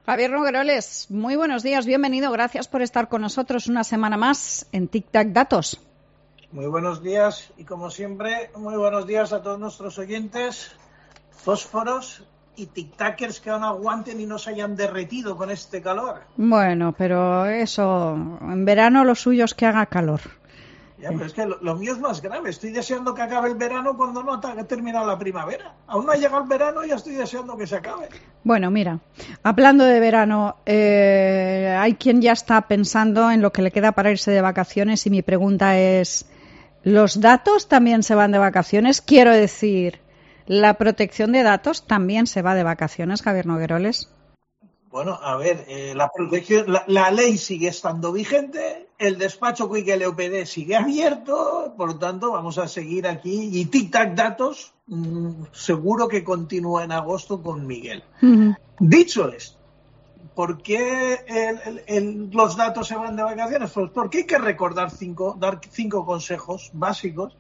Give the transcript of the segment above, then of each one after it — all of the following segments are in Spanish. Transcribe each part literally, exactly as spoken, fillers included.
Javier Nogueroles, muy buenos días, bienvenido, gracias por estar con nosotros una semana más en Tic Tac Datos. Muy buenos días y como siempre, muy buenos días a todos nuestros oyentes, fósforos y tic-tackers que aún aguanten y no se hayan derretido con este calor. Bueno, pero eso, en verano lo suyo es que haga calor. Ya, pero es que lo, lo mío es más grave. Estoy deseando que acabe el verano cuando no ha terminado la primavera. Aún no ha llegado el verano y ya estoy deseando que se acabe. Bueno, mira, hablando de verano, eh, hay quien ya está pensando en lo que le queda para irse de vacaciones y mi pregunta es, ¿los datos también se van de vacaciones? Quiero decir, ¿la protección de datos también se va de vacaciones, Javier Nogueroles? Bueno, a ver, eh, la protección, la, la ley sigue estando vigente, el despacho Quick L O P D sigue abierto, por lo tanto vamos a seguir aquí y Tic Tac Datos mmm, seguro que continúa en agosto con Miguel. Uh-huh. Dicho esto, ¿por qué el, el, el, los datos se van de vacaciones? Pues porque hay que recordar cinco, dar cinco consejos básicos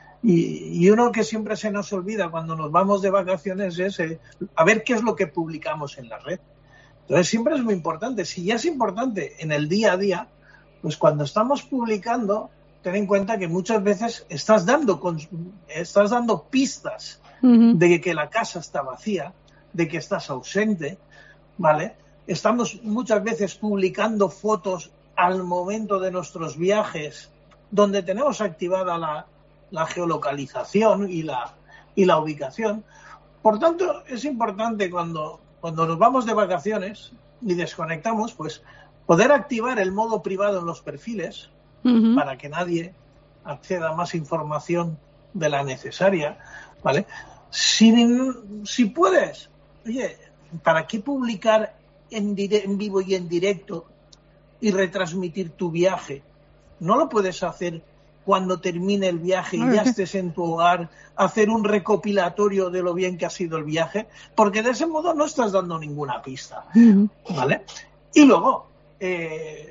y, y uno que siempre se nos olvida cuando nos vamos de vacaciones es eh, a ver qué es lo que publicamos en la red. Entonces siempre es muy importante. Si ya es importante en el día a día, pues cuando estamos publicando, ten en cuenta que muchas veces estás dando, estás dando pistas uh-huh. de que la casa está vacía, de que estás ausente, ¿vale? Estamos muchas veces publicando fotos al momento de nuestros viajes, donde tenemos activada la, la geolocalización y la, y la ubicación. Por tanto, es importante cuando... Cuando nos vamos de vacaciones y desconectamos, pues poder activar el modo privado en los perfiles uh-huh. para que nadie acceda a más información de la necesaria, ¿vale? Si, si puedes, oye, ¿para qué publicar en, dire- en vivo y en directo y retransmitir tu viaje? ¿No lo puedes hacer cuando termine el viaje y ya estés en tu hogar, hacer un recopilatorio de lo bien que ha sido el viaje? Porque de ese modo no estás dando ninguna pista, ¿vale? Y luego, eh,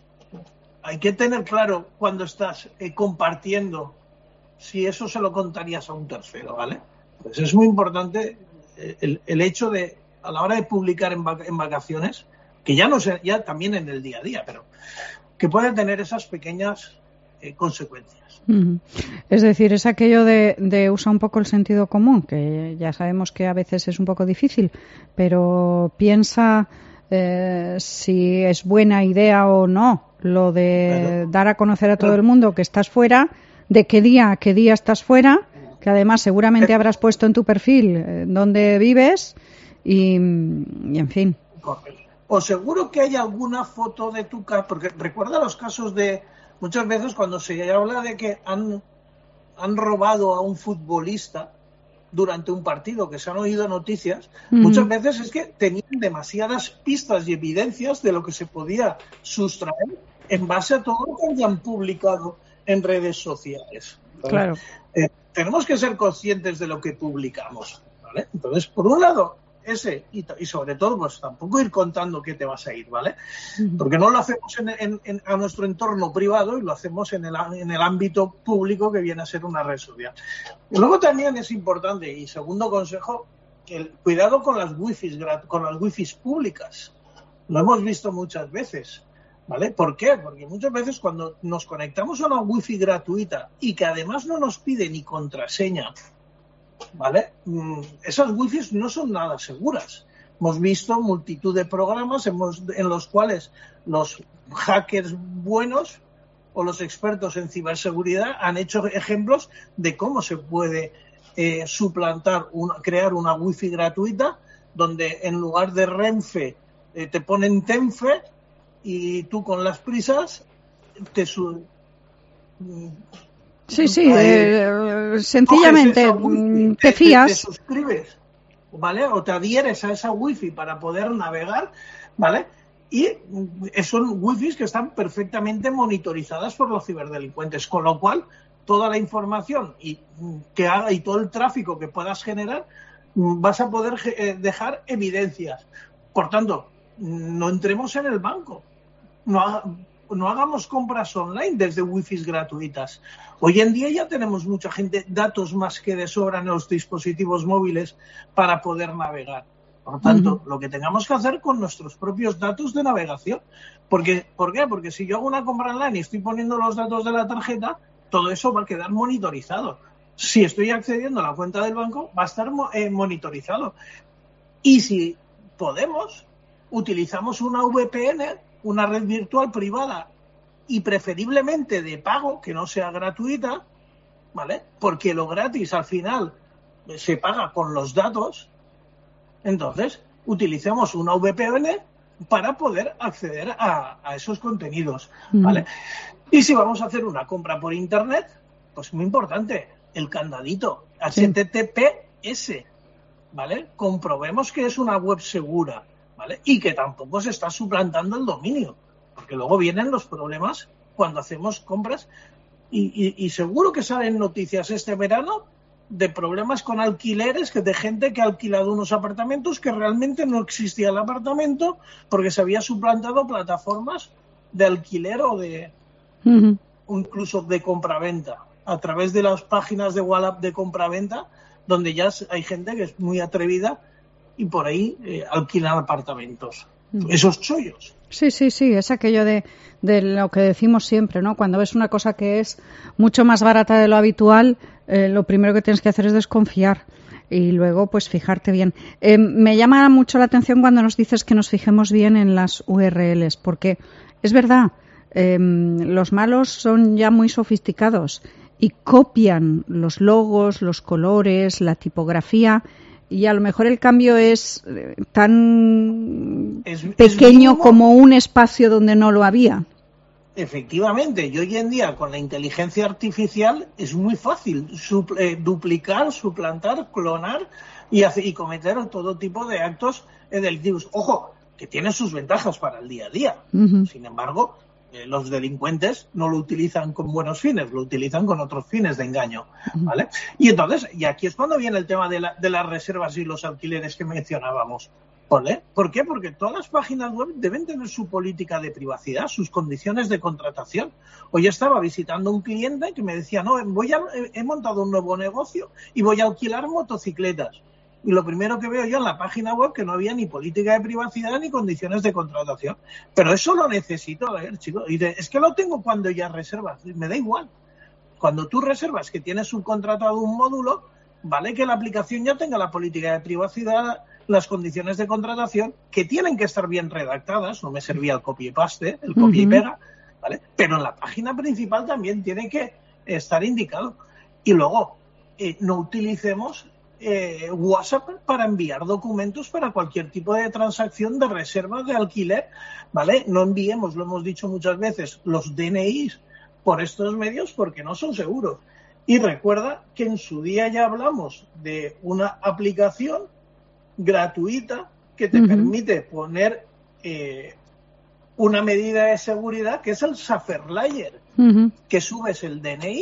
hay que tener claro cuando estás eh, compartiendo si eso se lo contarías a un tercero, ¿vale? Pues es muy importante el, el hecho de, a la hora de publicar en, vac- en vacaciones, que ya no sé, ya también en el día a día, pero que pueden tener esas pequeñas Eh, consecuencias. Uh-huh. Es decir, es aquello de, de usar un poco el sentido común, que ya sabemos que a veces es un poco difícil, pero piensa eh, si es buena idea o no lo de claro. dar a conocer a todo el mundo que estás fuera, de qué día a qué día estás fuera, que además seguramente habrás puesto en tu perfil eh, dónde vives y, y en fin. O seguro que hay alguna foto de tu casa, porque recuerda los casos de muchas veces cuando se habla de que han, han robado a un futbolista durante un partido, que se han oído noticias, mm. muchas veces es que tenían demasiadas pistas y evidencias de lo que se podía sustraer en base a todo lo que habían publicado en redes sociales. ¿Vale? Claro. Eh, tenemos que ser conscientes de lo que publicamos, ¿vale? Entonces, por un lado, ese, y, y sobre todo, pues tampoco ir contando qué te vas a ir, ¿vale? Porque no lo hacemos en, en, en, a nuestro entorno privado y lo hacemos en el, en el ámbito público que viene a ser una red social. Y luego también es importante, y segundo consejo, el cuidado con las wifis, con las wifis públicas. Lo hemos visto muchas veces, ¿vale? ¿Por qué? Porque muchas veces cuando nos conectamos a una wifi gratuita y que además no nos pide ni contraseña, ¿vale? Esas wifis no son nada seguras. Hemos visto multitud de programas hemos, en los cuales los hackers buenos o los expertos en ciberseguridad han hecho ejemplos de cómo se puede eh, suplantar, una, crear una wifi gratuita donde en lugar de Renfe eh, te ponen Tenfe y tú con las prisas te su Sí, sí, eh, sencillamente wifi, te, te fías. Te, te suscribes, ¿vale? O te adhieres a esa wifi para poder navegar, ¿vale? Y son wifis que están perfectamente monitorizadas por los ciberdelincuentes, con lo cual toda la información y que haga y todo el tráfico que puedas generar vas a poder dejar evidencias. Por tanto, no entremos en el banco. No haga, no hagamos compras online desde wifis gratuitas. Hoy en día ya tenemos mucha gente, datos más que de sobra en los dispositivos móviles para poder navegar. Por tanto, uh-huh. lo que tengamos que hacer con nuestros propios datos de navegación. Porque, ¿Por qué? Porque si yo hago una compra online y estoy poniendo los datos de la tarjeta, todo eso va a quedar monitorizado. Si estoy accediendo a la cuenta del banco, va a estar eh, monitorizado. Y si podemos, utilizamos una V P N, una red virtual privada, y preferiblemente de pago, que no sea gratuita, ¿vale? Porque lo gratis al final se paga con los datos. Entonces, utilicemos una V P N para poder acceder a, a esos contenidos, ¿vale? Mm. Y si vamos a hacer una compra por internet, pues muy importante, el candadito, sí. H T T P S, ¿vale? Comprobemos que es una web segura, ¿vale? Y que tampoco se está suplantando el dominio, porque luego vienen los problemas cuando hacemos compras y, y, y seguro que salen noticias este verano de problemas con alquileres, que de gente que ha alquilado unos apartamentos que realmente no existía el apartamento porque se había suplantado plataformas de alquiler o de uh-huh. incluso de compraventa a través de las páginas de Wallap de compraventa, donde ya hay gente que es muy atrevida y por ahí eh, alquilan apartamentos. Uh-huh. Esos chollos. Sí, sí, sí, es aquello de, de lo que decimos siempre, ¿no? Cuando ves una cosa que es mucho más barata de lo habitual, eh, lo primero que tienes que hacer es desconfiar y luego, pues, fijarte bien. Eh, me llama mucho la atención cuando nos dices que nos fijemos bien en las U R Ls, porque es verdad, eh, los malos son ya muy sofisticados y copian los logos, los colores, la tipografía. Y a lo mejor el cambio es tan es, pequeño es como un espacio donde no lo había. Efectivamente, y hoy en día con la inteligencia artificial es muy fácil supl- eh, duplicar, suplantar, clonar y, hacer, y cometer todo tipo de actos eh, delictivos. Ojo, que tienen sus ventajas para el día a día. Uh-huh. Sin embargo, eh, los delincuentes no lo utilizan con buenos fines, lo utilizan con otros fines de engaño, ¿vale? Y entonces, y aquí es cuando viene el tema de, la, de las reservas y los alquileres que mencionábamos, ¿vale? ¿Por qué? Porque todas las páginas web deben tener su política de privacidad, sus condiciones de contratación. Hoy estaba visitando un cliente que me decía, no, voy a, he montado un nuevo negocio y voy a alquilar motocicletas. Y lo primero que veo yo en la página web que no había ni política de privacidad ni condiciones de contratación. Pero eso lo necesito, a ver, chicos. Y de, es que lo tengo cuando ya reservas. Me da igual. Cuando tú reservas que tienes subcontratado un módulo, vale que la aplicación ya tenga la política de privacidad, las condiciones de contratación, que tienen que estar bien redactadas. No me servía el copy y paste, el copia uh-huh. y pega, ¿vale? Pero en la página principal también tiene que estar indicado. Y luego, eh, no utilicemos Eh, WhatsApp para enviar documentos para cualquier tipo de transacción de reserva de alquiler, ¿vale? No enviemos, lo hemos dicho muchas veces, los D N Is por estos medios porque no son seguros. Y recuerda que en su día ya hablamos de una aplicación gratuita que te uh-huh. permite poner eh, una medida de seguridad que es el Saferlayer, uh-huh. que subes el D N I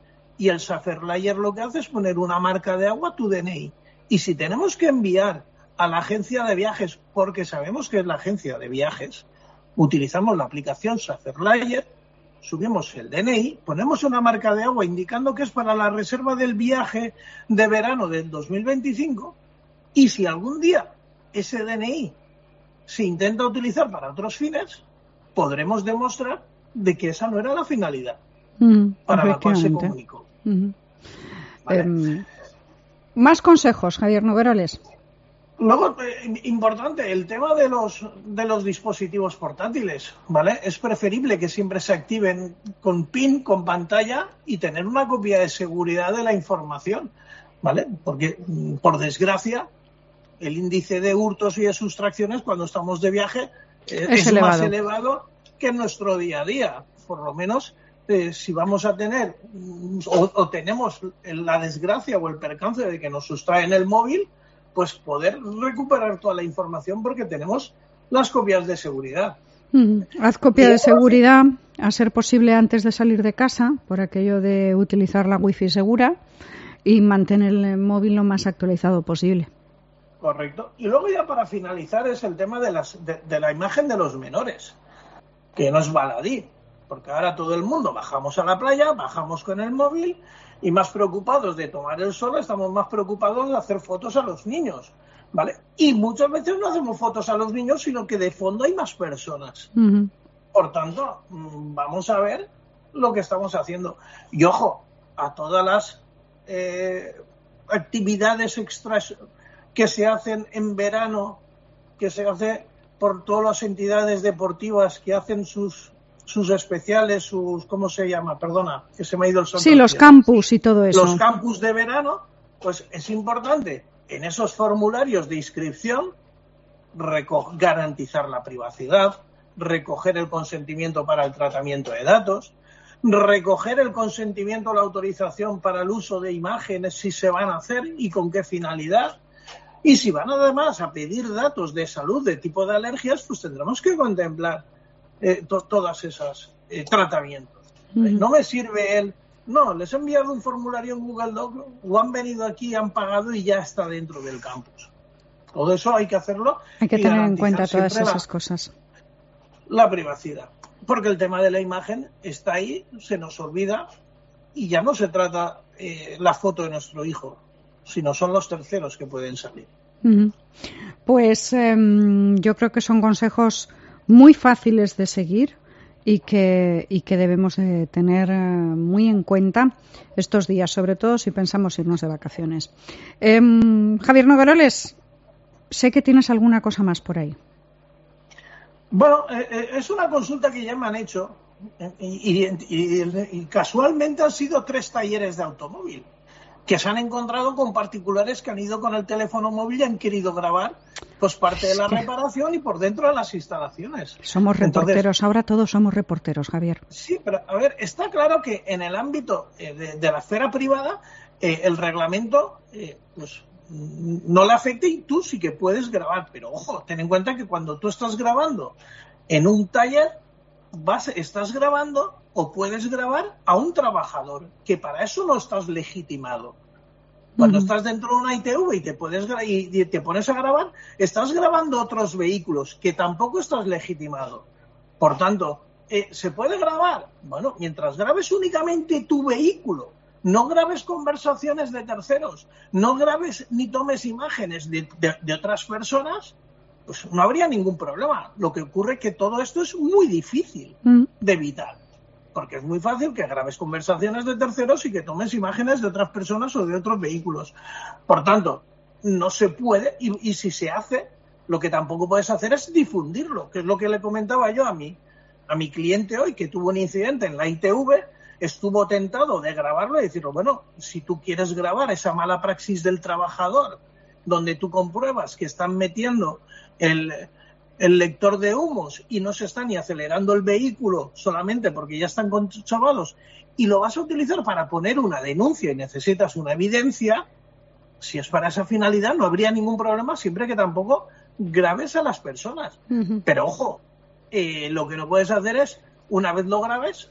y el Saferlayer lo que hace es poner una marca de agua a tu D N I. Y si tenemos que enviar a la agencia de viajes, porque sabemos que es la agencia de viajes, utilizamos la aplicación Saferlayer, subimos el D N I, ponemos una marca de agua indicando que es para la reserva del viaje de verano del dos mil veinticinco, y si algún día ese D N I se intenta utilizar para otros fines, podremos demostrar de que esa no era la finalidad mm, para la cual se comunicó. Uh-huh. ¿Vale? Eh, más consejos, Javier Noguerales. Luego, eh, importante, el tema de los de los dispositivos portátiles, ¿vale? Es preferible que siempre se activen con PIN, con pantalla y tener una copia de seguridad de la información, ¿vale? Porque, por desgracia, el índice de hurtos y de sustracciones cuando estamos de viaje eh, es, es elevado. más elevado que en nuestro día a día. Por lo menos, eh, si vamos a tener o, o tenemos la desgracia o el percance de que nos sustraen el móvil, pues poder recuperar toda la información porque tenemos las copias de seguridad. Mm, haz copia de seguridad, a ser posible antes de salir de casa, por aquello de utilizar la wifi segura, y mantener el móvil lo más actualizado posible. Correcto. Y luego ya para finalizar es el tema de, las, de, de la imagen de los menores, que no es baladí, porque ahora todo el mundo bajamos a la playa, bajamos con el móvil y más preocupados de tomar el sol, estamos más preocupados de hacer fotos a los niños, ¿vale? Y muchas veces no hacemos fotos a los niños, sino que de fondo hay más personas. Uh-huh. Por tanto, vamos a ver lo que estamos haciendo. Y ojo, a todas las eh, actividades extras que se hacen en verano, que se hace por todas las entidades deportivas que hacen sus sus especiales, sus, ¿cómo se llama? Perdona, que se me ha ido el santo. Sí, los campus y todo eso. Los campus de verano, pues es importante en esos formularios de inscripción reco- garantizar la privacidad, recoger el consentimiento para el tratamiento de datos, recoger el consentimiento o la autorización para el uso de imágenes, si se van a hacer y con qué finalidad. Y si van además a pedir datos de salud de tipo de alergias, pues tendremos que contemplar eh, to- todas esas eh, tratamientos. Uh-huh. No me sirve el, no, les he enviado un formulario en Google Doc o han venido aquí, han pagado y ya está dentro del campus. Todo eso hay que hacerlo. Hay que tener en cuenta todas esas la, cosas. La privacidad. Porque el tema de la imagen está ahí, se nos olvida y ya no se trata eh, la foto de nuestro hijo, sino son los terceros que pueden salir. Uh-huh. Pues eh, yo creo que son consejos muy fáciles de seguir y que, y que debemos de tener eh, muy en cuenta estos días, sobre todo si pensamos irnos de vacaciones. Eh, Javier Nogueroles, sé que tienes alguna cosa más por ahí. Bueno, eh, es una consulta que ya me han hecho y, y, y, y casualmente han sido tres talleres de automóvil que se han encontrado con particulares que han ido con el teléfono móvil y han querido grabar pues parte de la reparación y por dentro de las instalaciones. Somos reporteros, Entonces, ahora todos somos reporteros, Javier. Sí, pero a ver, está claro que en el ámbito eh, de, de la esfera privada eh, el reglamento eh, pues no le afecta y tú sí que puedes grabar, pero ojo, ten en cuenta que cuando tú estás grabando en un taller, vas, estás grabando o puedes grabar a un trabajador, que para eso no estás legitimado. Cuando uh-huh. estás dentro de una I T V y te, puedes, y te pones a grabar, estás grabando otros vehículos, que tampoco estás legitimado. Por tanto, eh, ¿se puede grabar? Bueno, mientras grabes únicamente tu vehículo, no grabes conversaciones de terceros, no grabes ni tomes imágenes de, de, de otras personas, pues no habría ningún problema. Lo que ocurre es que todo esto es muy difícil uh-huh. de evitar, porque es muy fácil que grabes conversaciones de terceros y que tomes imágenes de otras personas o de otros vehículos. Por tanto, no se puede, y, y si se hace, lo que tampoco puedes hacer es difundirlo, que es lo que le comentaba yo a mi, a mi cliente hoy, que tuvo un incidente en la I T V, estuvo tentado de grabarlo y decirlo, bueno, si tú quieres grabar esa mala praxis del trabajador, donde tú compruebas que están metiendo el, el lector de humos y no se está ni acelerando el vehículo solamente porque ya están conchavados, y lo vas a utilizar para poner una denuncia y necesitas una evidencia, si es para esa finalidad no habría ningún problema, siempre que tampoco grabes a las personas. Uh-huh. Pero ojo, eh, lo que no puedes hacer es, una vez lo grabes,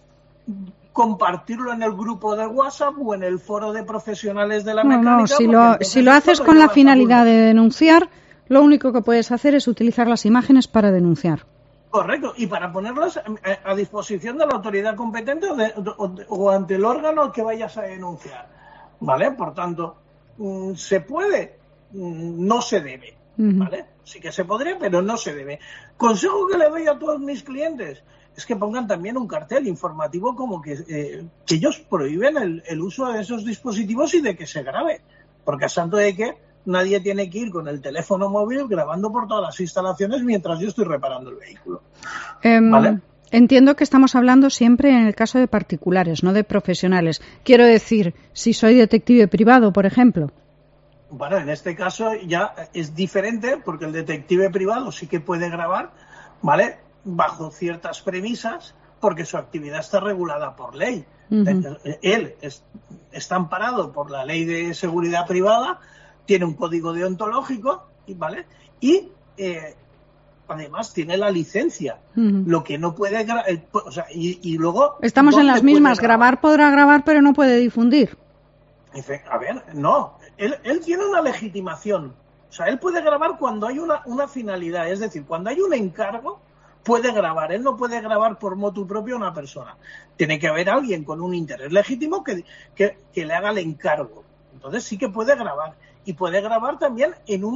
compartirlo en el grupo de WhatsApp o en el foro de profesionales de la no, mecánica. No, si lo, si lo haces con la finalidad de denunciar, lo único que puedes hacer es utilizar las imágenes para denunciar. Correcto, y para ponerlas a, a disposición de la autoridad competente o, de, o, o ante el órgano que vayas a denunciar. ¿Vale? Por tanto, mmm, se puede, mmm, no se debe. Uh-huh. ¿Vale? Sí que se podría, pero no se debe. Consejo que le doy a todos mis clientes es que pongan también un cartel informativo como que, eh, que ellos prohíben el, el uso de esos dispositivos y de que se grabe, porque a santo de que nadie tiene que ir con el teléfono móvil grabando por todas las instalaciones mientras yo estoy reparando el vehículo. Um, ¿Vale? Entiendo que estamos hablando siempre en el caso de particulares, no de profesionales. Quiero decir, si soy detective privado, por ejemplo. Bueno, en este caso ya es diferente porque el detective privado sí que puede grabar, ¿vale?, bajo ciertas premisas, porque su actividad está regulada por ley. Uh-huh. Él es, está amparado por la ley de seguridad privada, tiene un código deontológico, ¿vale? Y eh, además tiene la licencia. Uh-huh. Lo que no puede grabar, eh, o sea, y, y luego estamos en las mismas. Grabar? grabar podrá grabar, pero no puede difundir. A ver, no. Él, él tiene una legitimación. O sea, él puede grabar cuando hay una, una finalidad, es decir, cuando hay un encargo, puede grabar. Él no puede grabar por motu propio a una persona. Tiene que haber alguien con un interés legítimo que, que, que le haga el encargo. Entonces sí que puede grabar. Y puede grabar también en un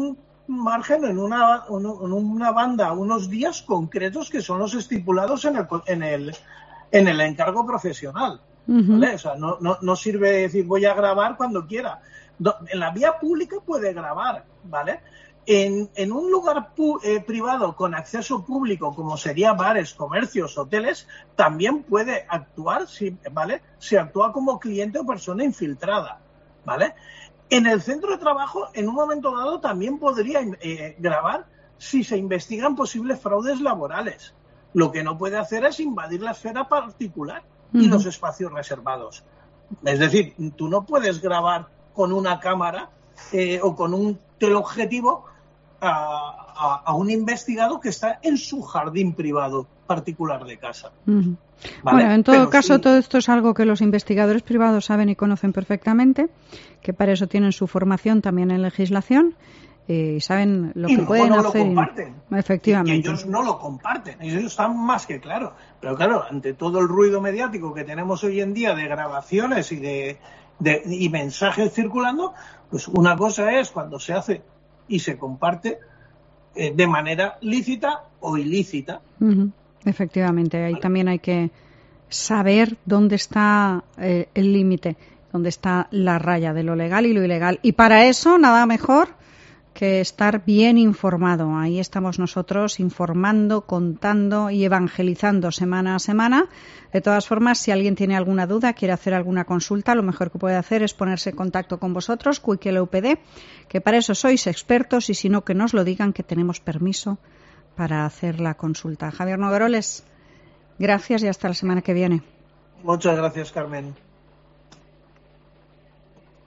margen en una, en una banda, unos días concretos que son los estipulados en el, en el, en el encargo profesional. Uh-huh. ¿Vale? O sea, no, no, no sirve decir voy a grabar cuando quiera. En la vía pública puede grabar, ¿vale? En, en un lugar pu- eh, privado con acceso público, como sería bares, comercios, hoteles, también puede actuar, si, ¿vale? Se actúa como cliente o persona infiltrada, ¿vale? En el centro de trabajo, en un momento dado, también podría eh, grabar si se investigan posibles fraudes laborales. Lo que no puede hacer es invadir la esfera particular y uh-huh. los espacios reservados. Es decir, tú no puedes grabar con una cámara eh, o con un teleobjetivo a, a, a un investigado que está en su jardín privado particular de casa. Uh-huh. ¿Vale? Bueno, en todo Pero caso, sí. todo esto es algo que los investigadores privados saben y conocen perfectamente, que para eso tienen su formación también en legislación eh, y saben lo y que pueden no hacer. Lo comparten. Efectivamente. Y ellos no lo comparten, ellos están más que claro. Pero claro, ante todo el ruido mediático que tenemos hoy en día de grabaciones y de, de y mensajes circulando, pues una cosa es cuando se hace y se comparte eh, de manera lícita o ilícita. Uh-huh. Efectivamente, ahí también hay que saber dónde está eh, el límite, dónde está la raya de lo legal y lo ilegal. Y para eso, nada mejor que estar bien informado. Ahí estamos nosotros informando, contando y evangelizando semana a semana. De todas formas, si alguien tiene alguna duda, quiere hacer alguna consulta, lo mejor que puede hacer es ponerse en contacto con vosotros, Q I C L U P D, que para eso sois expertos y si no, que nos lo digan, que tenemos permiso para hacer la consulta. Javier Nogueroles, gracias y hasta la semana que viene. Muchas gracias, Carmen.